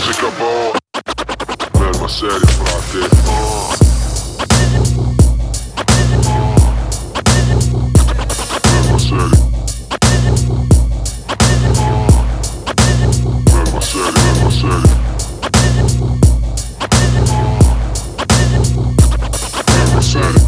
musica boh. Merma seria frate. Merma seria. Merma seria, merma seria. Merma seria.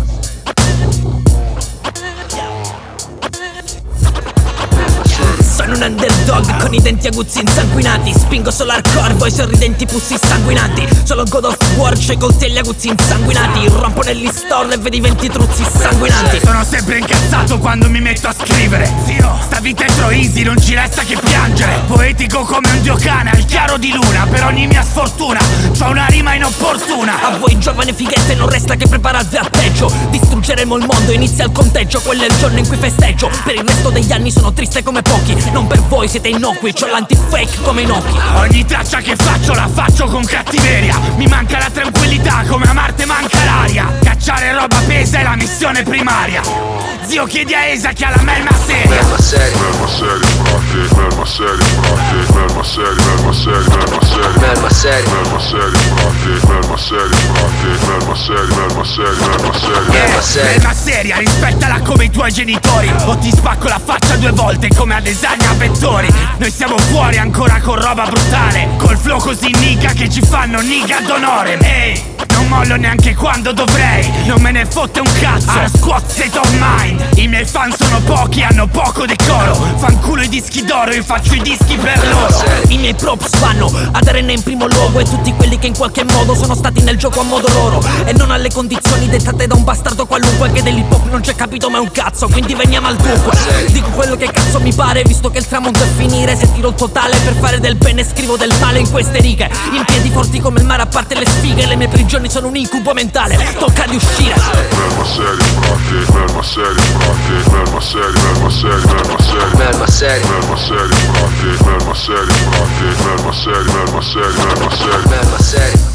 Sono un underdog con i denti aguzzi insanguinati. Spingo solo hardcore, voi sorridenti pussi sanguinanti. Solo God of War, c'ho i coltelli aguzzi insanguinati. Rompo negli store e vedi 20 truzzi sanguinanti. Sono sempre incazzato quando mi metto a scrivere. Zio, sta vita è tro easy, non ci resta che piangere. Poetico come un dio cane al chiaro di luna. Per ogni mia sfortuna c'ho una rima inopportuna. A voi giovani fighette non resta che prepararvi al peggio. Distruggeremo il mondo, inizia il conteggio. Quello è il giorno in cui festeggio. Per il resto degli anni sono triste come pochi. Non per voi, siete innocui, c'ho l'anti-fake come in occhi. Ogni traccia che faccio la faccio con cattiveria. Mi manca la tranquillità come a Marte manca l'aria. Cacciare roba pesa è la missione primaria. Zio, chiedi a Esa che ha la melma seria. Merma seria frate. Merma seria frate. Merma seria, merma seria, merma seria. Merma seria. Merma seria frate. Merma seria frate. Merma seria, merma seria, merma seria. Merma seria. Merma seria, rispettala come i tuoi genitori. O ti spacco la faccia 2 volte come a Desagna a vettori. Noi siamo fuori ancora con roba brutale. Col flow così niga che ci fanno niga d'onore. Ehi, non mollo neanche quando dovrei. Non me ne fotte un cazzo. Alla squad state of mind. I miei fan sono pochi, hanno poco decoro. Fanculo i dischi d'oro, io faccio i dischi per loro. I miei props vanno ad RN in primo luogo. E tutti quelli che in qualche modo sono stati nel gioco a modo loro. E non alle condizioni dettate da un bastardo qualunque. Che dell'hip hop non c'è capito mai un cazzo. Quindi veniamo al dunque. Dico quello che cazzo mi pare, visto che il tramonto è finire. Se tiro il totale per fare del bene scrivo del male in queste righe. In piedi forti come il mare a parte le sfighe. Le mie prigioni sono un incubo mentale, tocca di uscire. Merma seria frate. Merma seria frate. Merma seria, merma seria, merma seria. Merma seria. Merma seria frate. Merma seria frate. Merma seria, merma seria, merma seria. Merma seria.